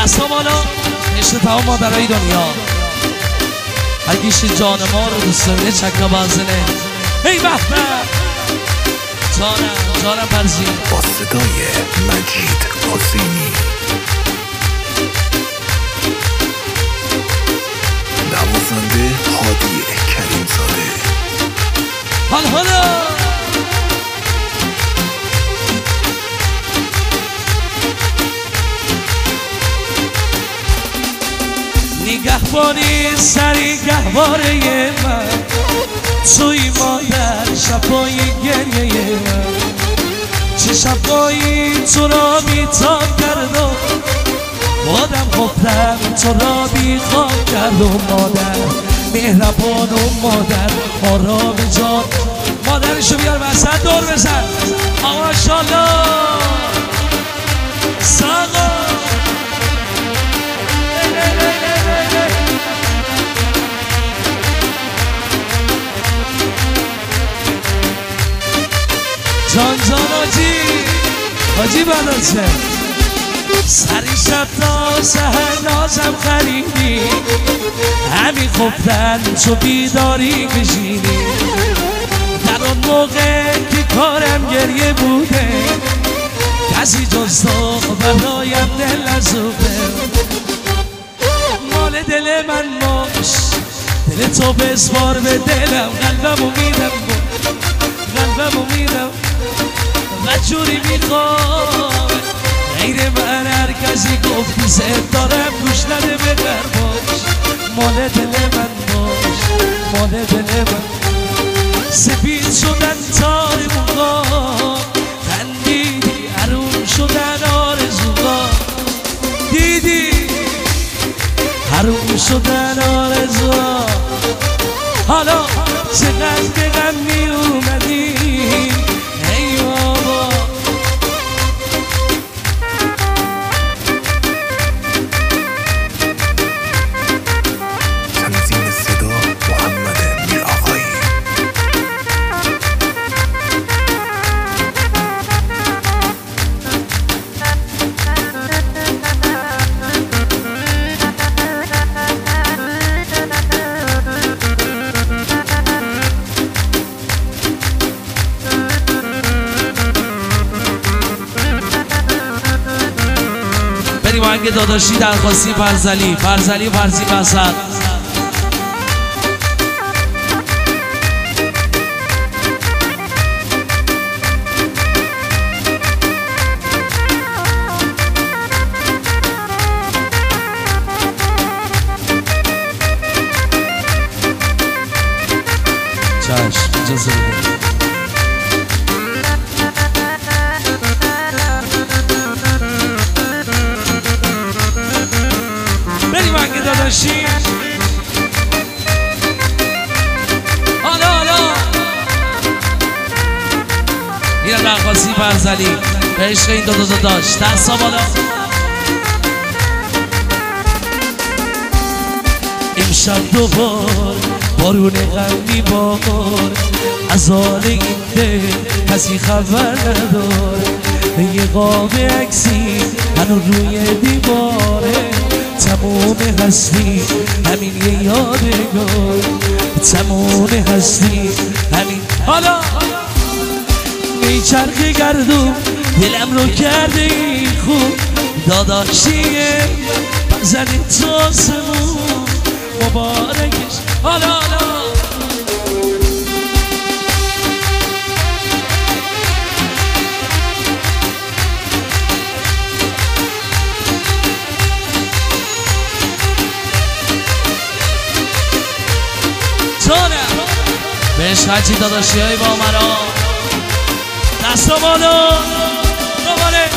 دستا بالا عشق تمام مادرای دنیا. اگیش جان ما رو دوست داره چکه بازنه. هی بحبه جانم برزی با صدای مجید حسینی، نوازنده هادی کریمزاده. حالا نگهبانی سری گهواره من توی مادر شبای گریه من، چه شبایی تو را بیتاب کرد و بادم خفتم تو را بیخواب کرد و مادر مهربان و مادر آرام جان. مادرشو بیار وسط دور بزن آقا شالله ساقا جان حاجی برداشته سری شب تا سهر نازم خریدی، همین خفتن تو بیداری کشیدی. در اون موقع که کارم گریه بوده کسی جز تو برایم دل نزوده. مال دل من باش دل تو بسپار به دلم، قلبمو میدم و جوری میخوام غیر من هر کسی گفتی زد دارم گوش نده بگر باش. مال دل من باش مال دل من. سفید شدن تارموها خندیدی حروم شدن آرزوها، دیدی حروم شدن آرزوها. حالا چقدر به غم می اومدی ای بابا. تنظیم صدا محمد میرآقایی. بریم آهنگ داداشی درخواستی فرزلی وسط. چشم اجازه بده. بریم آهنگ داداشی. حالا این درخواستی فرزلی به عشق این دو داشت. دستا بالا. امشب دوبار بارون غم میبار، از حال این دل کسی خبر نداره. یه قاب عکسی هنو روی دیواره، تموم هستی همین یه یادگار، تموم هستی همین. حالا میچرخه گردون دلم رو کرده این خوب، داداشیه بزنی تو سمون مبارکش. حالا بهش حجی داداشی های با مرا. دستا بالا دوباره.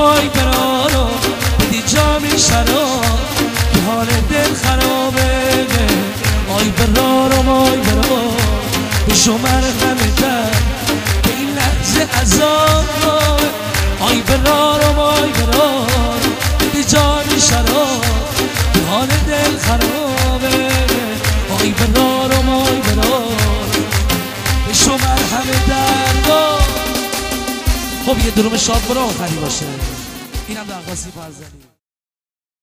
مای برارو بدی جامی شراب که حال دل خرابه آی برارو مای برارو به شما مرهم در به این لحظه عذاب آی برارو مای برارو بدی جامی شراب که حال دل خرابه آی برارو مای برارو به شما مرهم در. خب یه دروم شاد برو آخری باشه. اینم درخواستی فرزندی.